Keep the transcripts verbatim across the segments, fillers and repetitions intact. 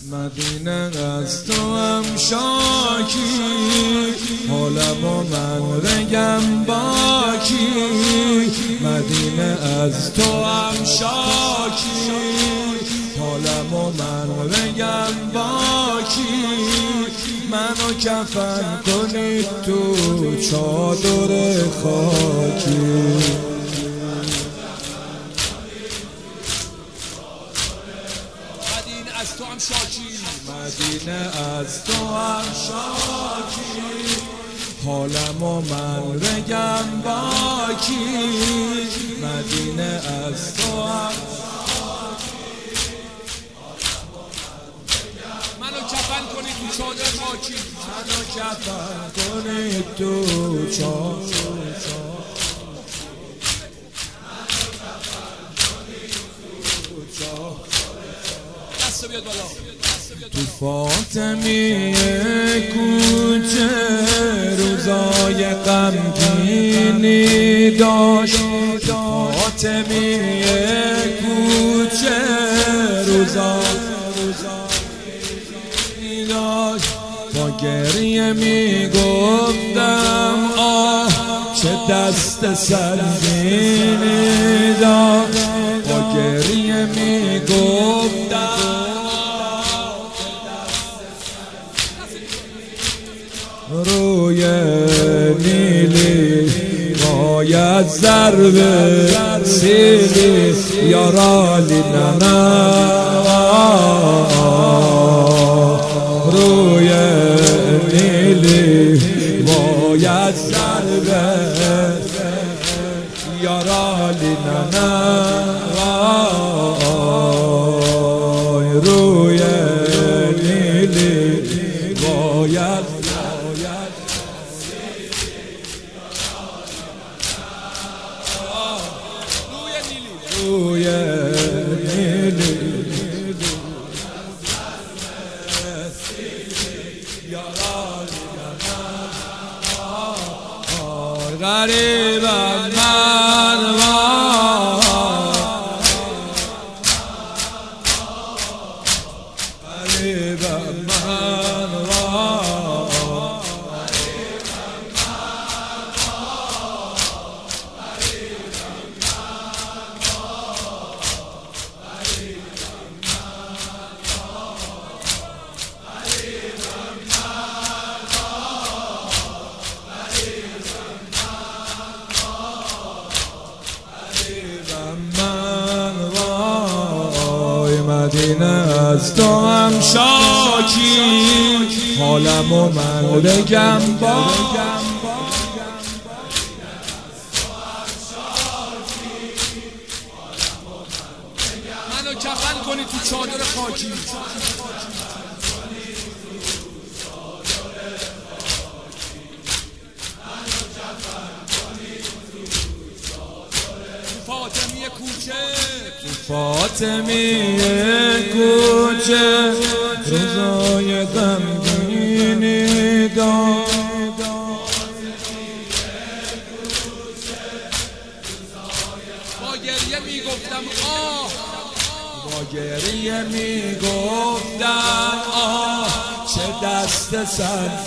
مدینه از تو هم شاکی، حالم و من بگم باکی. مدینه از تو هم شاکی، حالم و من بگم باکی. منو کفن کنید تو چادر خاکی. از تو هم شاکی، مدینه از تو هم شاکی، حالم و من بگم باکی. مدینه از تو هم منو کفن کنید تو چادر خاکی. منو کفن کنید تو چادر بیاد بالا. تو فاطمی کوچه روزای غمگینی داشت. فاطمی کوچه روزای داشت. با گریه می گفتم آه چه دست سنگینی داشت. با گریه می گفتم روی نیلی باید ضرب سیلی یارالی ننا. روی نیلی باید ضرب یارالی ننا. روی نیلی باید روی نیلی غریبم من غریبم من مدینه از تو هم شاکی، حالم و من بگم با. منو کفن کنی تو چادر خاکی. فاطمی کوچه فاطمی کوچه روزای غمگینی داشت. با گریه میگفتم آه، با گریه میگفتم آه چه دست سنگ.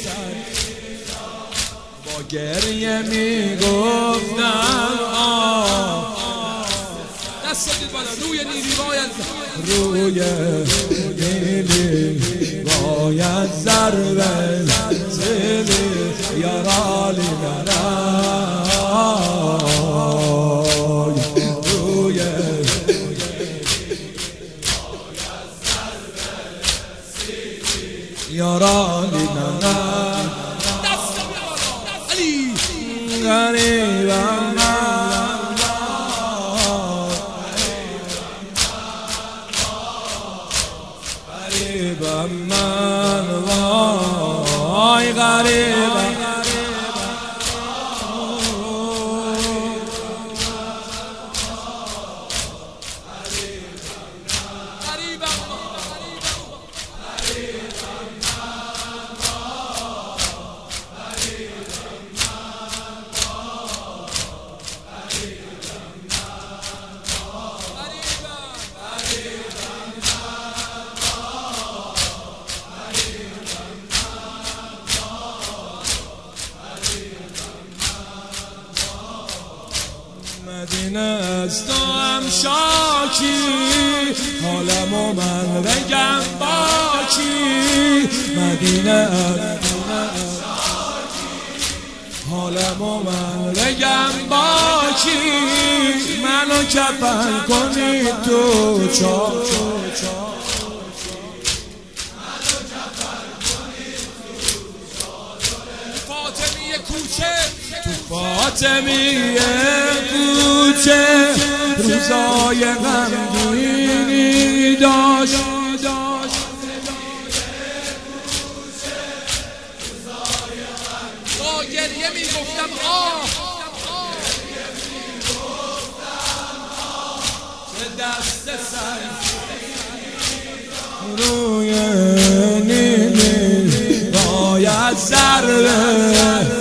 با گریه میگفتم آه دست بدید بالا. روی نیلی باید روی نیلی باید ضرب سیلی یارالی نرای. روی یارالی نرای. دست بالا علی. غریبم غریبم من وای غریبم. مدینه از تو هم شاکی، حالمو من بگم با کی. مدینه از حالمو من بگم با کی. منو کفن کنی تو چاه، فاطمیه کوچه تو فاطمیه کوچه روزای غمگینی داشت. با گریه میگفتم آه، چه دست سنگ روی نیلی باید ضربه.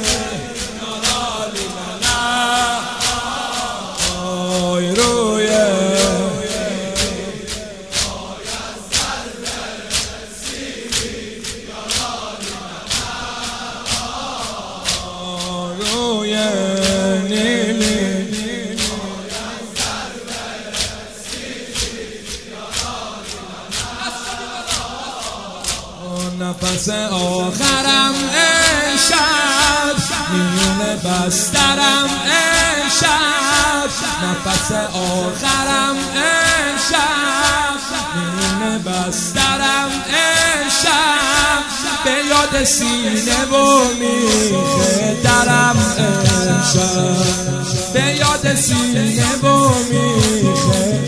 نفس آخرم امشب میونه بسترم امشب. نفس آخرم امشب میونه بسترم امشب. به یاد سینه و میخه درم امشب. به یاد سینه و میخه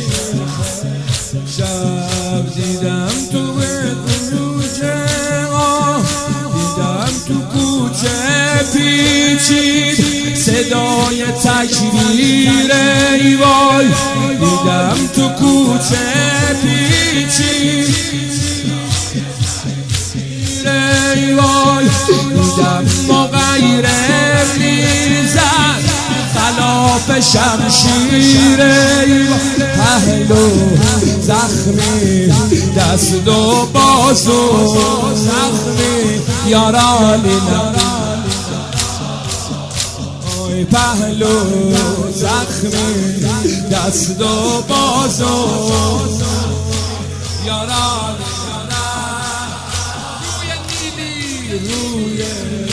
شب. دیدم تو پیچید صدای تکبیر ای وای. دیدم تو کوچه پیچید ای وای. دیدم مغیره میزد خلاف شمشیر ای وای. پهلو زخمی دست و بازو زخمی یارالی نرم. پهلو زخمی دست و بازو یاران روی نیلی روی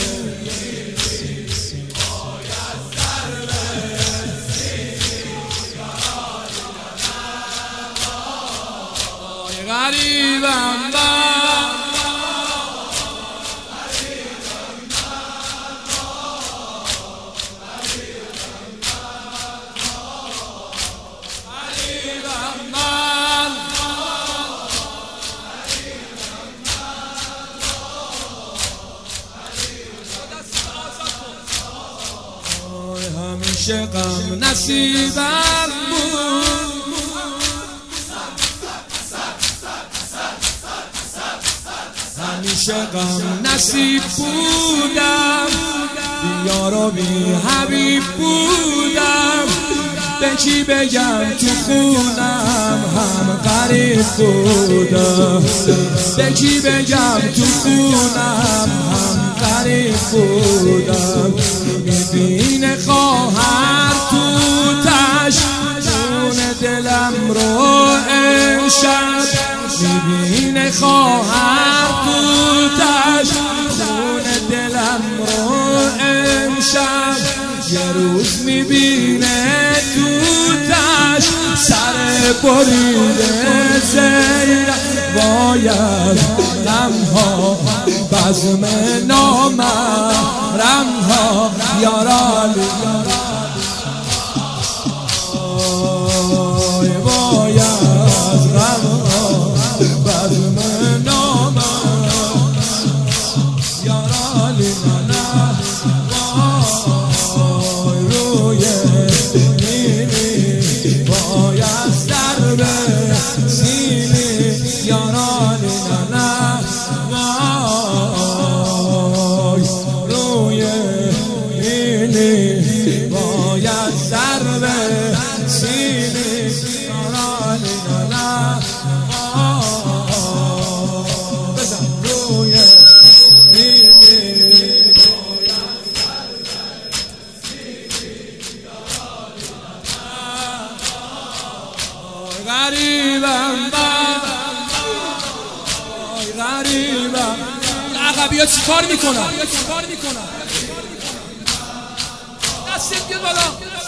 غریبم همیشه غم نصیبم بود. همیشه غم نصیب بودم. بی یار و بی حبیب بودم. به کی بگم تو خونم هم غریب بودم. به کی بگم تو خونم هم غریب بودم. میبینه خواهر تو تش خون دلم رو امشب. میبینه خواهر تو تش خون دلم رو امشب. یه روز میبینه تو تش سر بریده زیر. باید غمها بزم نامحرم ها یارالی. باید غمها بزم نامحرم یارالی. روی نیلی باید سر به سینی یارالی. نه وای روی نیلی غریبم. عقبی ها چی کار میکنن؟ دستت بیاد بالا.